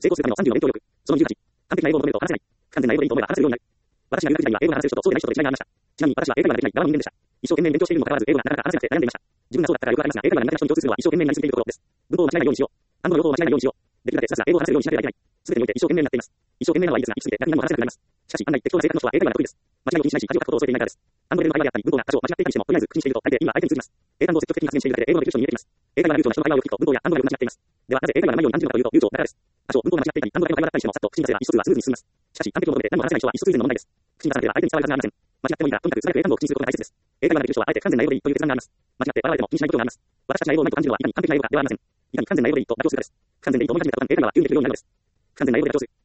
成功するための30の勉強力。その28、完璧な英語を求めると話せない。完全な英語でいいと思えば話せるようになる。私が留学時代には英語が話せる人とそうでない人とで違いがありました。ちなみに私は英会話ができない側の人間でした。一生懸命勉強しているにもかかわらず英語がなかなか話せなくて悩んでいました。自分がそうだったからよくありますが、英会話が苦手な人に共通するのは一生懸命になりすぎているところです。文法を間違えないようにしよう。暗号の用法を間違えないようにしよう。できるだけスラスラ英語を話せるようにしなければいけない。すべてにおいて一生懸命になっています。一生懸命なのはいいですが、行き過ぎて逆に何も話せなくなります。しかし、案外適当な性格の人は英会話が得意です。間違いを気にしないし、恥をかくことを恐れていないからです。暗号での会話であったり、文法が多少間違っていたりしても、とりあえず口にしていると大抵意味は相手に通じます。英単語を積極的に発言しているだけで英語の流暢に見えています。英会話が流暢な人の会話をよく聞くと、文法や暗語力が間違っています。では、なぜ英会話がないように感じるのかというと、流暢だからです。多少文法が間違っていたり、暗語だけの会話だったりしても、さっと口に出せば意思疎通はスムーズに進みます。しかし、完璧を求めて何も話せない人は意思疎通以前の問題です。口に出さなければ相手に伝わるはずがありません。間違ってもいいから、とにかく素早く英単語を口にすることが大切です。英会話ができる人はあえて完全な英語でいいという決断があります。間違って笑われても気にしないことがあります。私たちが英語をうまいと感じるのは、いかに完璧な英語かではありません。いかに完全な英語でいいと妥協するかです。完全でいいと思い始めた途端、英会話は急にできるようになるのです。完全な英語で妥協する。